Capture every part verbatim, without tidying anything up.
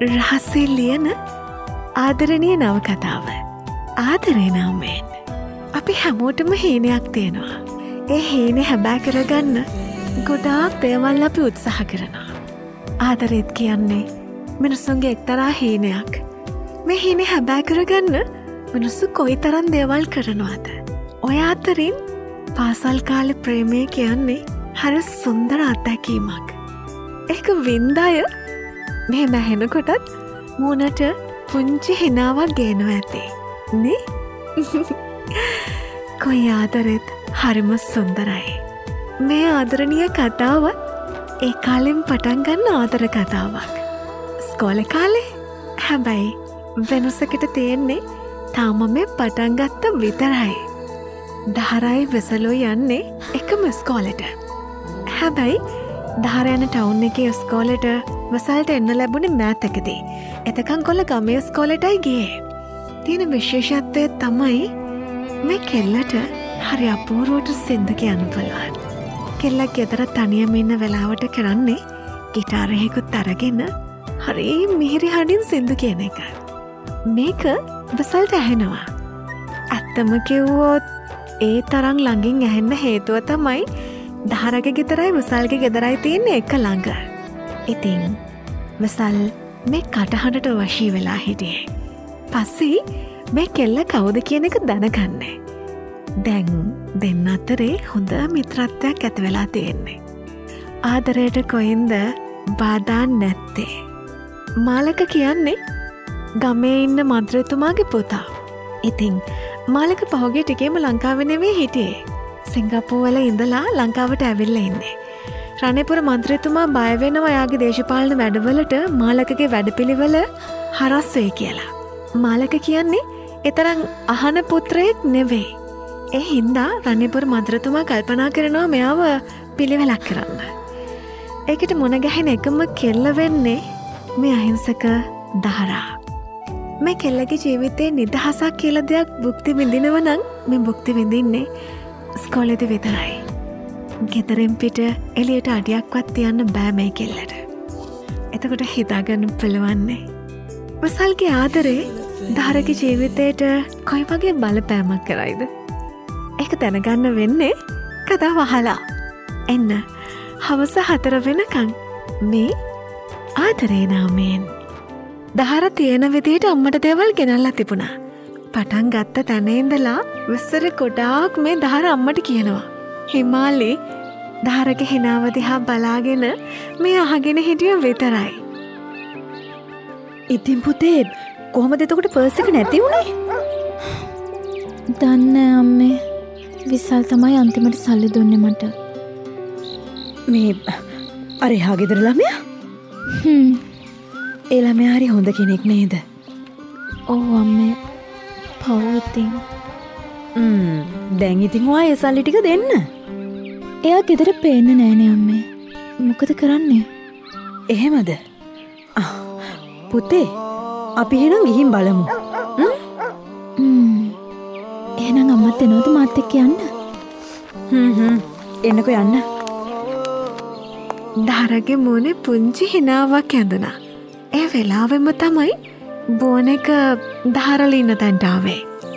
රහසේ ලියන ආදරණීය නවකතාව ආදරේ නාමයෙන්. අපි හැමෝටම හීනයක් තියෙනවා. ඒ හීනේ හැබෑ කරගන්න ගොඩාක් දේවල් අපි උත්සාහ කරනවා. ආදරෙත් කියන්නේ මිනිස්සුන්ගේ එක්තරා හීනයක්. මේ හීනේ හැබෑ කරගන්න මිනිස්සු කොයි තරම් දේවල් කරනවාද? ඔය අතරින් පාසල් කාලේ ප්‍රේමය කියන්නේ හරි සුන්දර අත්දැකීමක්. ඒක වින්දාය මෙහෙම ඇහෙනකොටත් මූණට පුංචි හිනාවක් ගේනවා ඇති නේ? කොයි ආදරෙත් හරිම සුන්දරයි. මේ ආදරණීය කතාවත් ඒ කාලෙන් පටන් ගන්න ආදර කතාවක්. ස්කෝලේ කාලේ හැබැයි වෙනසකට තියෙන්නේ තාම මේ පටන් ගත්ත විතරයි. දහරයි වෙසලෝ යන්නේ එකම ස්කෝලෙට. හැබැයි දහර යන ටවුන් එකේ ස්කෝලෙට වසල්ට එන්න ලැබුණේ මෑත් එකදී. එතකන් කොල්ල ගමේ ස්කෝලෙටයි ගියේ. තියෙන විශේෂත්වය තමයි මේ කෙල්ලට හරි අපූර්වට සින්දු කියන්න පුළුවන්. කෙල්ලක් ගෙදර තනියම ඉන්න වෙලාවට කරන්නේ ගිටාරයකුත් අරගෙන හරි මිහිරි හඬින් සින්දු කියන එක. මේක වසල්ට ඇහෙනවා. ඇත්තම කිව්වොත් ඒ තරම් ළඟින් ඇහෙන්න හේතුව තමයි දහරගේ ගෙදරයි වසල්ගේ ගෙදරයි තියෙන්නේ එක ළඟ. ඉතින් වසල් මේ කටහඬට වශී වෙලා හිටියේ. පස්සේ මේ කෙල්ල කවුද කියන එක දැනගන්නේ. දැන් දෙන්න අතරේ හොඳ මිත්‍රත්වයක් ඇති වෙලා තියෙන්නේ. ආදරයට කොයින්ද බාධා නැත්තේ. මාලක කියන්නේ ගමේ ඉන්න මන්ත්‍රතුමාගේ පුතා. ඉතින් මාලක පහුගිය ටිකේම ලංකාවේ නෙවෙයි හිටියේ. සිංගප්පූරුවල ඉඳලා ලංකාවට ඇවිල්ලා ඉන්නේ. රණේපුර මන්ත්‍රතුමා බය වෙනවා එයාගේ දේශපාලන වැඩවලට මාලකගේ වැඩපිළිවෙල හරස් වෙයි කියලා. මාලක කියන්නේ ඒතරම් අහන පුත්‍රයෙක් නෙවෙයි. ඒ හින්දා රණේපුර මන්ත්‍රතුමා කල්පනා කරනවා මෙයාව පිළිවෙලක් කරන්න. ඒකට මුණ ගැහෙන එකම කෙල්ල වෙන්නේ මේ අහිංසක දහරා. මේ කෙල්ලගේ ජීවිතේ නිදහසක් කියලා දෙයක් භුක්ති විඳිනව නම් මේ භුක්ති විඳින්නේ ස්කෝලේදී විතරයි. ගෙදරින් පිට එළියට අඩියක්වත් තියන්න බෑ මේ කෙල්ලට. එතකොට හිතාගන්න පුළුවන්නේ වසල්ගේ ආදරේ දහරගේ ජීවිතේට කොයි වගේ බලපෑමක් කරයිද? ඒක දැනගන්න වෙන්නේ කතාව අහලා. එන්න හවස හතර වෙනකන් මේ ආදරේ නාමයෙන්. දහර තියෙන විදිහට අම්මට දේවල් ගෙනල්ලා තිබුණා. පටන් ගත්ත තැන ඉඳලා විස්තර ගොඩාක් මේ දහර අම්මට කියනවා. හිමාලි දහරගේ හිනාව දිහා බලාගෙන මේ අහගෙන හිටිය විතරයි. ඉතින් පුතේ කොහොමද එතකොට පර්ස් එක නැති වුණේ? දන්නේ අම්මේ. විසල් තමයි අන්තිමට සල්ලි දුන්නේ මට. මේ අර එහා ගෙදර ළමයා? හ්ම්. ඒ ළමයා හරි හොඳ කෙනෙක් නේද? ඔව් අම්මේ. පව් ඉතින්. ම්ම් දැන් ඉතින් ඔයා ඒ සල්ලි ටික දෙන්න. එයා ගෙදර පේන්නේ නෑනේ අම්මේ. මොකද කරන්නේ? එහෙමද? පුතේ අපි එහෙනම් ගිහින් බලමු. ම්ම්. එහෙනම් අම්මත් එනවද මාත් එක්ක යන්න? හ්ම් හ්ම් එන්නකෝ යන්න. දහරගේ මූණේ පුංචි හිනාවක් ඇඳුණා. ඒ වෙලාවෙම තමයි බෝන එක දහරල ඉන්න තැන්ට ආවේ.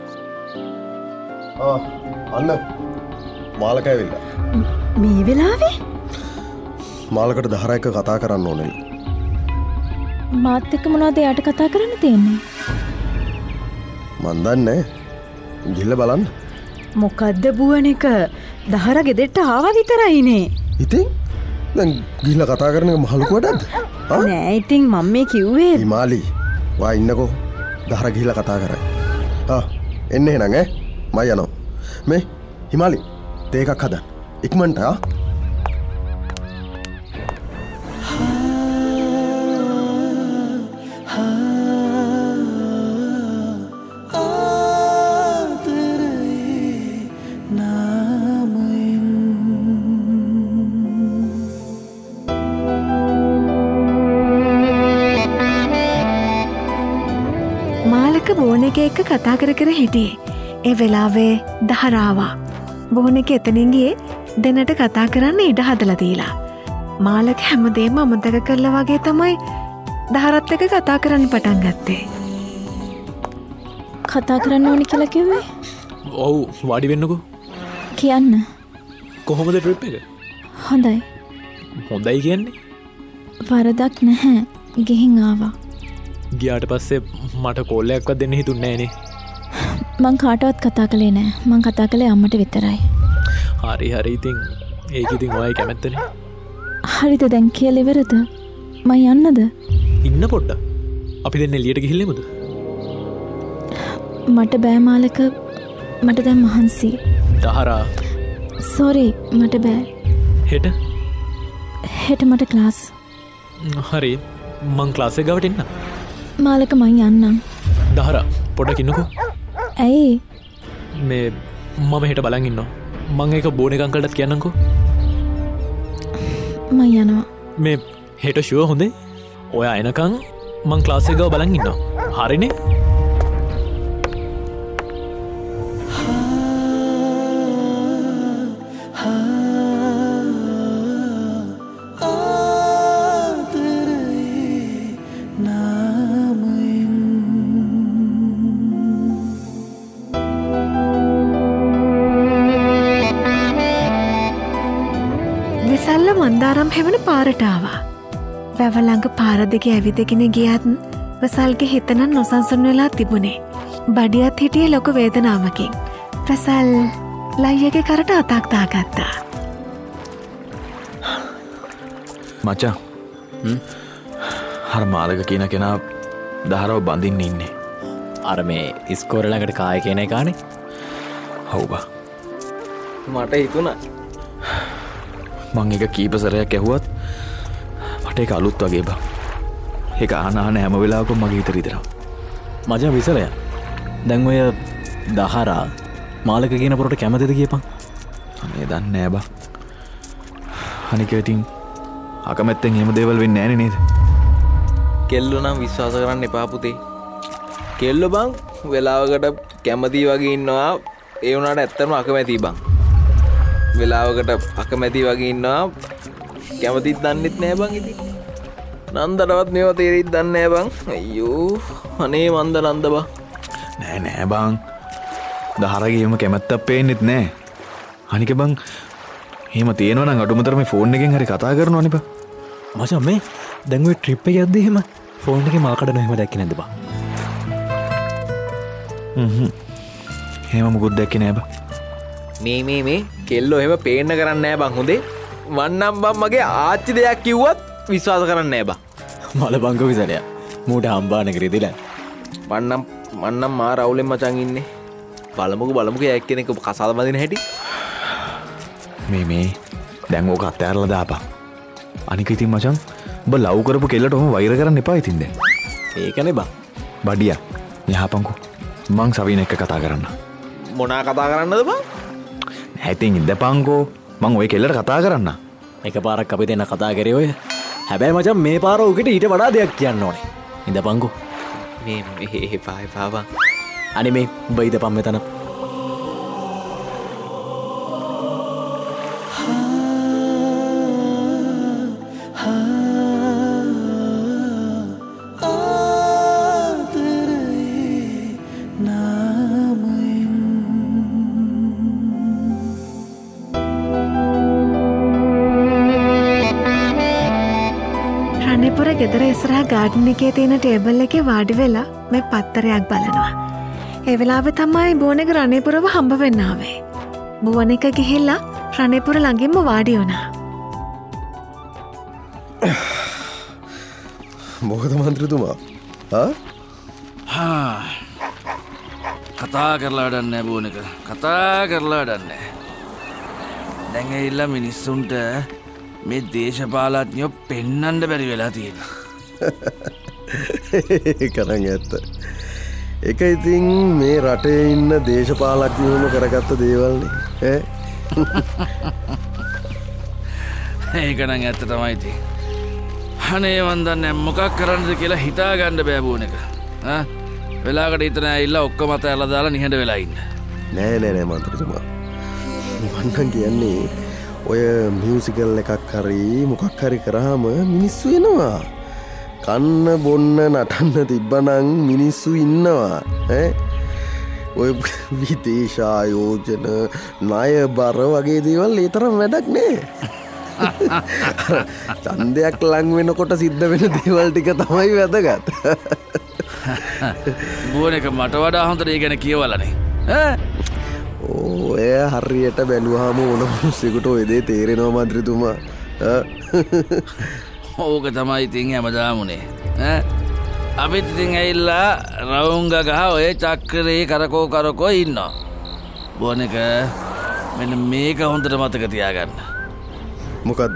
ආ අන්න මාලක ඇවිල්ලා. මේ වෙලාවේ මාලකට දහර එක කතා කරන්න ඕනේ. මාත් එක්ක මොනවද එයාට කතා කරන්න තියෙන්නේ? මන් දන්නේ. ගිහලා බලන්න. මොකද්ද බුවන එක? දහර ගෙදරට ආවා විතරයිනේ. ඉතින් දැන් ගිහලා කතා කරන එක මහලු කොටද? නෑ ඉතින් මම මේ කිව්වේ හිමාලි වා ඉන්නකෝ. දහර ගිහලා කතා කරයි. ආ එන්න එහෙනම් ඈ මම යනවා. මේ හිමාලි තේ එකක් හදන්න. ඉක්මනට ආ. මාලක බෝන එක එක්ක කතා කර කර හිටියේ. ඒ වෙලාවේ දහරාවා. බෝන එක එතනින් ගියේ දෙන්නට කතා කරන්න ඉඩ හදලා දීලා. මාලක හැමදේම අමතක කරලා වගේ තමයි දහරත් එක කතා කරන්න පටන් ගත්තේ. කතා කරන්න ඕනි කියලා කිව්වේ? ඔව් වාඩි වෙන්නකෝ. කියන්න. කොහොමද ට්‍රිප් එක? හොඳයි. හොඳයි කියන්නේ? වරදක් නැහැ. ගෙහින් ආවා. ගියාට පස්සේ මට කෝල්ලයක්වත් දෙන්න හිතුන්නේ නෑනේ. මං කාටවත් කතා කළේ නෑ. මං කතා කළේ අම්මට විතරයි. හරි හරි ඉතින් ඒක ඉතින් ඔයයි කැමැත්තනේ. හරිද දැන් කියලා ඉවරද? මං යන්නද? ඉන්න පොඩ්ඩක්. අපි දෙන්න එළියට ගිහිල්ලෙමුද? මට බෑ මාලක. මට දැන් මහන්සි. දහරා. සෝරි මට බෑ. හෙට? හෙට මට ක්ලාස්. හරි මං ක්ලාස් එක ගාවට එන්න. මාලක මං යන්නම්. දහරා පොඩ්ඩක් ඉන්නකෝ. ඇයි? මේ මම හෙට බලන් ඉන්නවා. මං ඒක බෝනේ අංකල්ටත් කියන්නම්කෝ. මං යනවා. මේ හෙට ෂුවර් හොඳේ? ඔයා එනකන් මං ක්ලාස් එක ගාව බලන් ඉන්නවා. හරිනේ? විසල්ල මන්දාරම් හෙවන පාරටාවා. වැවලඟ පාරදිග ඇවිදගෙන ගියත් වසල්ගේ හිතන නොසන්සුන් වෙලා තිබුණේ. බඩියත් හිටිය ලොක වේදනාවකින්. වසල් ලයියගේ කරට අතක් දාගත්තා. මචා හර මාලක කියන කෙනා දහරව බඳින්න ඉන්නේ. අර මේ ඉස්කෝරලඟට කාය කියන කානේ. හවුබා මට හිතුණා මං එක කීපසරයක් ඇහුවත් මට එක අලුත් වගේ බා. ඒක ආනාන හැම වෙලාවකම මගේ හිතට රිදෙනවා. මචං විසලය. දැන් ඔය දහරා මාලක කියන පොරට කැමතිද කියපන්. අනේ දන්නේ නෑ බා. අනික ඉතින් අකමැත්තෙන් එහෙම දේවල් වෙන්නේ නෑනේ නේද? කෙල්ලෝ නම් විශ්වාස කරන්න එපා පුතේ. කෙල්ලෝ බං වෙලාවකට කැමති වගේ ඉන්නවා. ඒ වුණාට ඇත්තටම අකමැති බං. වෙලාවකට අකමැති වගේ ඉන්නවා. කැමතිත් දන්නෙත් නෑ බං ඉතින්. නන්දටවත් මේව තේරෙයිද දන්නේ නෑ බං. අයියෝ අනේ මන්ද නන්ද බං. නෑ නෑ බං. දහරගේ එහෙම කැමැත්තක් පේන්නෙත් නෑ. අනික බං එහෙම තියෙනවා නම් අඩුමතර මේ ෆෝන් එකෙන් හරි කතා කරනවනේ බං. මචං මේ දැන් ඔය ට්‍රිප් එක යද්දී එහෙම ෆෝන් එකේ මල් කඩන එහෙම දැක්කේ නැද්ද බං? හ්ම්. එහෙම මොකුත් දැක්කේ නෑ බං. මේ මේ මේ කෙල්ලෝ එහෙම පේන්න කරන්නේ නෑ බං හොඳේ. මන්නම් බං මගේ ආච්චි දෙයක් කිව්වත් විශ්වාස කරන්නේ නෑ බං. මල බංග විසලයා. මූට හම්බාන කරේදිලා. මන්නම් මන්නම් මා රවුලෙන් මචං ඉන්නේ. බලමුකෝ බලමුකෝ එයා එක්කෙනෙක් කසාද බඳින හැටි. මේ මේ දැන් ඕක අත්හැරලා දාපන්. අනික ඉතින් මචං ඔබ ලව් කරපු කෙල්ලට ඔහොම වෛර කරන්න එපා ඉතින් දැන්. ඒකනේ බං. බඩියා යහපන්කෝ. මං සවින එක්ක කතා කරන්න. මොනා කතා කරන්නද බං? නෑ ඉතින් ඉඳපන්කෝ. මං ඔය කෙල්ලට කතා කරන්න. එක පාරක් අපි දෙන්න කතා කරේ ඔය. හැබැයි මචං මේ පාර උකට ඊට වඩා දෙයක් කියන්න ඕනේ. ඉඳපන්කෝ. මේ මේ එපා එපා බං. අනේ මේ උඹ ඉඳපන් මෙතන. රණේපුර ගෙදර ඉස්සරහා ගාඩන් එකේ තියෙන ටේබල් එකේ වාඩි වෙලා මේ පත්තරයක් බලනවා. ඒ වෙලාවේ තමයි බෝනෙක රණේපුරව හම්බ වෙන්න ආවේ. බෝනෙක ගිහිල්ලා රණේපුර ළඟින්ම වාඩි වුණා. මොකද මන්ත්‍රීතුමා? ආ? හා කතා කරලා වැඩක් නැහැ බෝනෙක. කතා කරලා වැඩක් නැහැ. දැන් ඇවිල්ලා මිනිස්සුන්ට මේ දේශපාලඥයෝ පෙන්නන්න බැරි වෙලා තියෙනවා. කරන් ඇත්ත. එක ඉතින් මේ රටේ ඉන්න දේශපාලඥයෝම කරගත්ත දේවල්නේ. ඈ. ඒක නම් ඇත්ත තමයි ඉතින්. අනේ මන් දන්නේ මොකක් කරන්නද කියලා හිතා ගන්න බෑ බෝනෙක. ආ වෙලාවකට හිතන ඇවිල්ලා ඔක්කොම අතහැරලා දාලා නිහඬ වෙලා ඉන්න. නෑ නෑ නෑ මන්ත්‍රීතුමා. මං කියන්නේ ඔය මියුසිකල් එකක් හරි මොකක් හරි කරාම මිනිස්සු එනවා. කන්න බොන්න නටන්න තිබ්බනං මිනිස්සු ඉන්නවා ඈ ඔය විදේශායෝජන ණය බර වගේ දේවල් ඒ තරම් වැඩක් නෑ. ඡන්දයක් ලං වෙනකොට සිද්ධ වෙන දේවල් ටික තමයි වැදගත්. බුවන එක මට වඩා හොඳට ඒ ගැන කියවලනේ ඈ ඔය හරියට බැලුවාම ඕන මිනිස්සුෙකුට ඔය දේ තේරෙනවා මන්ත්‍රීතුමා. ඕක තමයි ඉතින් හැමදාමුනේ ඈ අපිත් ඉතින් ඇවිල්ලා රවුංග ගහ ඔය චක්‍රේ කරකෝ කරකෝ ඉන්නවා. බුවන එක මෙන්න මේක හොඳට මතක තියාගන්න. මොකද්ද?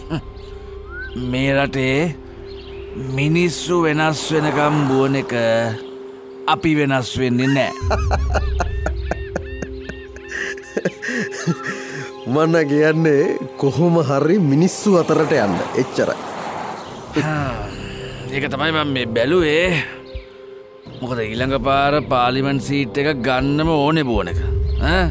මේ රටේ මිනිස්සු වෙනස් වෙනකම් බුවන එක අපි වෙනස් වෙන්නේ නෑ. මන්න කියන්නේ කොහොම හරි මිනිස්සු අතරට යන්න එච්චරයි. ඒක තමයි මම මේ බැලුවේ. මොකද ඊළඟ පාර පාර්ලිමේන්තු සීට් එක ගන්නම ඕනේ බුවන එක. ඈ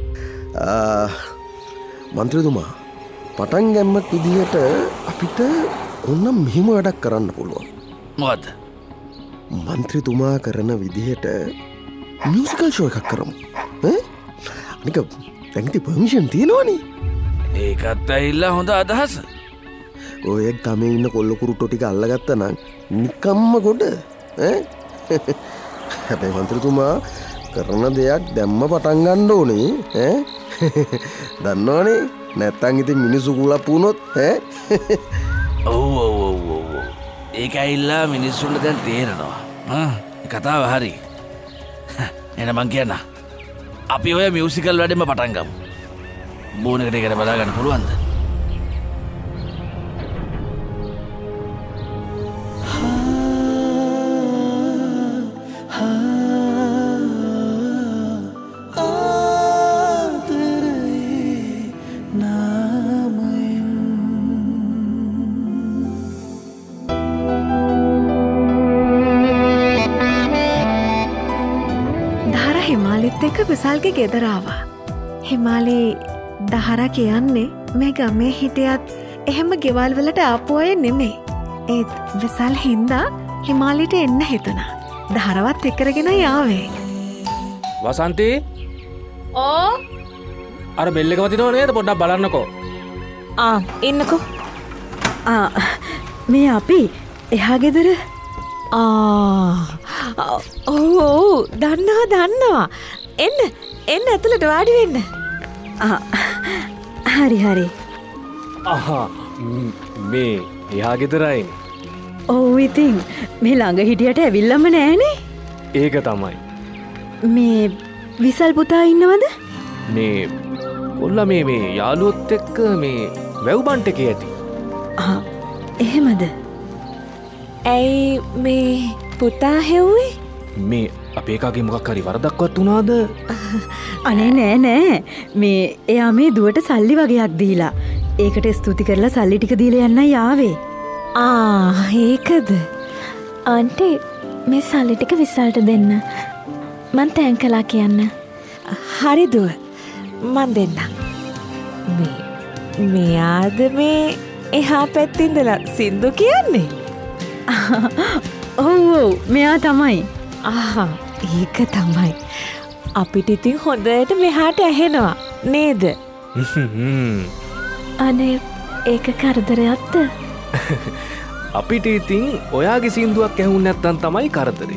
මන්ත්‍රීතුමා පටන් ගැම්මක් විදිහට අපිට ඔන්න මෙහිම වැඩක් කරන්න පුළුවන්. මොකද්ද? මන්ත්‍රීතුමා කරන විදිහට මියුසිකල් ෂෝ එකක් කරමු. ඈ අනික දැන්ටි පර්මිෂන් තියෙනවනේ. ඒකත් ඇහිල්ලා හොඳ අදහස. ඔය ගමේ ඉන්න කොල්ල කුරුට්ටෝ ටික අල්ලගත්තා නම් නිකම්ම ගොඩ ඈ හැබැයි මන්ත්‍රීතුමා කරන දෙයක් දැම්ම පටන් ගන්න ඕනේ ඈ දන්නවනේ නැත්තම් ඉතින් මිනිස්සු කුලප් වුණොත් ඈ ඔව් ඔව් ඔව් ඔව් ඒක ඇහිල්ලා මිනිස්සුන්ට දැන් තේරෙනවා ආ කතාව හරි එන මං කියන්න අපි ඔය මියුසිකල් වැඩෙම පටන් ගමු. බෝනකට ඒකට බලා ගන්න පුළුවන්ද? එක විසල්ගේ ගෙදරාවා. හිමාලේ දහර කියන්නේ මේ ගමේ හිටියත් එහෙම ගෙවල් වලට ආපු අය නෙමෙයි. ඒත් විසල් හින්දා හිමාලිට එන්න හිතුණා. දහරවත් එක්කරගෙන යාවේ. වසන්ති ඕ අර බෙල් එක වදිනව නේද? පොඩ්ඩක් බලන්නකෝ. ආ ඉන්නකෝ. ආ මේ අපි එහා ගෙදර ආ ඔව් ඔව් දන්නවා දන්නවා. එන්න එන්න ඇතුළට වාඩි වෙන්න. හරි හරි. අහා මේ එහා ගෙදරයි. ඔව් ඉතින් මේ ළඟ හිටියට ඇවිල්ලම නෑනේ. ඒක තමයි. මේ විසල් පුතා ඉන්නවද? මේ කොල්ලා මේ මේ යාළුවොත් එක්ක මේ වැව් බන්ට් එකේ ඇති. ආ එහෙමද? ඇයි මේ පුතා හෙව්වේ? මේ අපේ එකාගේ මොකක් හරි වරදක්වත් වුණාද? අනේ නෑ නෑ. මේ එයා මේ දුවට සල්ලි වගේක් දීලා. ඒකට ස්තුති කරලා සල්ලි ටික දීලා යන්නයි ආවේ. ආ ඒකද? ආන්ටි මේ සල්ලි ටික විසල්ට දෙන්න. මං තෑන්කලා කියන්න. හරි දුව. මං දෙන්නම්. මේ මෙයාද මේ එහා පැත්තේ ඉඳලා සින්දු කියන්නේ? ඔව් ඔව් මෙයා තමයි. ආහා ඒක තමයි. අපිට ඉතින් හොඳට මෙහාට ඇහෙනවා නේද? අනේ ඒක කරදරයක්ද? අපිට ඉතින් ඔයාගේ සින්දුවක් ඇහුන්නේ නැත්තම් තමයි කරදරේ.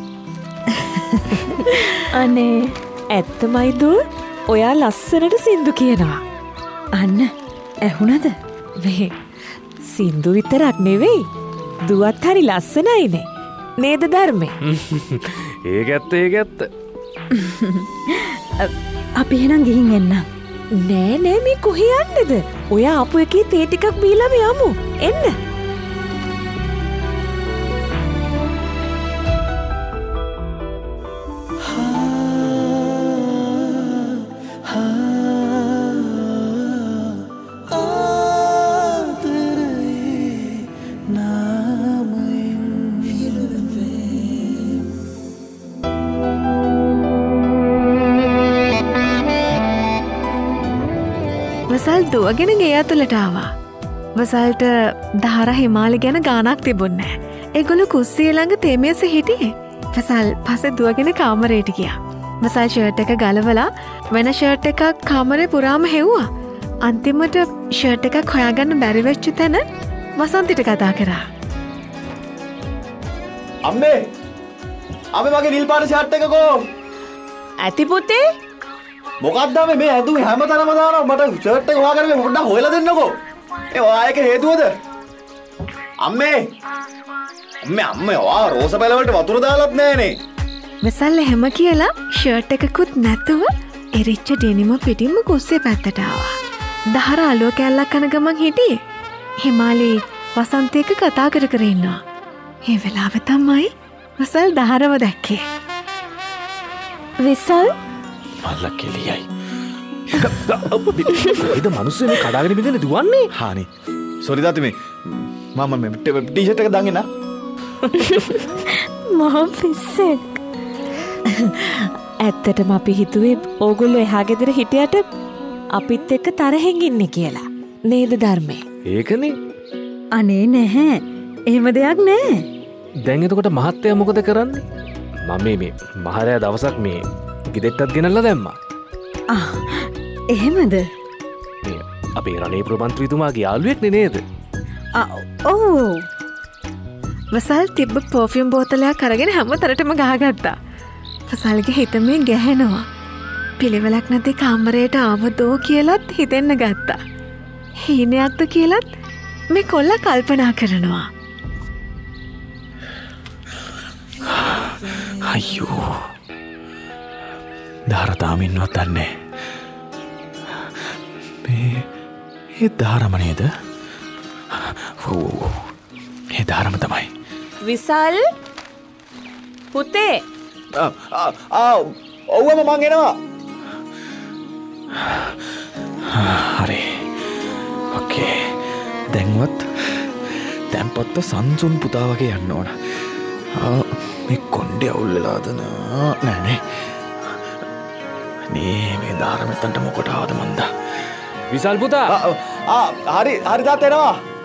අනේ ඇත්තමයි දුව. ඔයා ලස්සනට සින්දු කියනවා. අන්න ඇහුණද? මේ සින්දු විතරක් නෙවෙයි. දුවත් හරි ලස්සනයිනේ. නේද ධර්මේ? ඒක ඇත්ත ඒක ඇත්ත. අපි එහෙනම් ගිහින් එන්න. නෑ නෑ මේ කොහේ යන්නද? ඔය ආපු එකේ තේ ටිකක් බීලාම යමු. එන්න. වසල් දුවගෙන ගේ ඇතුළට ආවා. වසල්ට දහර හිමාලි ගැන ගානක් තිබුන්නේ. ඒගොල්ලෝ කුස්සිය ළඟ තේමේස හිටියේ. වසල් පස්සේ දුවගෙන කාමරේට ගියා. වසල් ෂර්ට් එක ගලවලා වෙන ෂර්ට් එකක් කාමරේ පුරාම හෙව්වා. අන්තිමට ෂර්ට් එකක් හොයාගන්න බැරි වෙච්ච තැන වසන්තිට කතා කරා. අම්මේ අම්මේ මගේ නිල් පාට ෂර්ට් එක කෝ? ඇති පුතේ. මොකක්ද අම්මේ මේ ඇඳුම් හැමතැනම දානවා මට ෂර්ට් එක හොයාගන්න මේ පොඩ්ඩක් හොයලා දෙන්නකෝ. ඒ ඔයා එක හේතුවද? අම්මේ අම්මේ අම්මේ ඔයා රෝස පැල වලට වතුර දාලත් නෑනේ. වසල් එහෙම කියලා ෂර්ට් එකකුත් නැතුව එරිච්ච ඩෙනිම පිටින්ම කුස්සිය පැත්තට ආවා. දහර අලුව කැල්ලක් කන ගමන් හිටියේ. හිමාලි වසන්තයක කතා කර කර ඉන්නවා. ඒ වෙලාව තමයි වසල් දහරව දැක්කේ. විසල් මල්ල කෙලියයි. ඒද මනුස්සේ මේ කඩාගෙන බිඳගෙන දුවන්නේ? හානි. සෝරි තාත්තා මේ මම මේ ටී-ෂර්ට් එක දාගෙන නා. මහා පිස්සෙක්. ඇත්තටම අපි හිතුවේ ඕගොල්ලෝ එහා ගෙදර හිටියට අපිත් එක්ක තරහෙන් ඉන්නේ කියලා. නේද ධර්මේ? ඒකනේ. අනේ නැහැ. එහෙම දෙයක් නෑ. දැන් එතකොට මහත්තයා මොකද කරන්නේ? මම මේ මේ මහරයා දවසක් මේ ගෙදෙට්ටත් ගෙනල්ලා දැම්මා. ආ එහෙමද? මේ අපේ රණේ ප්‍රමන්ත්‍රීතුමාගේ යාළුවෙක්නේ නේද? ආ ඔව්. වසල් තිබ්බ පර්ෆියුම් බෝතලයක් අරගෙන හැම තරටම ගහගත්තා. වසල්ගේ හිත මේ ගැහෙනවා. පිළිවෙලක් නැති කාමරයට ආවදෝ කියලත් හිතෙන්න ගත්තා. හීනයක්ද කියලත් මේ කොල්ලා කල්පනා කරනවා. අයියෝ. ධාරතාම ඉන්නවත් දන්නේ. මේ ඒ ධාරම නේද? ඔව්. ඒ ධාරම තමයි. විසල් පුතේ. ආ ආ ඔව්වම මං එනවා. හරි. ඕකේ. දැන්වත් දැන්පත්ත සංසුන් පුතා වගේ යන්න ඕන. ආ මේ කොණ්ඩේ අවුල් වෙලාද නෑ නේ. නේ මේ ධාර මෙතනට මොකට ආවද මන්ද? විසල් පුතා. ආ හරි හරි තාත්තා එනවා.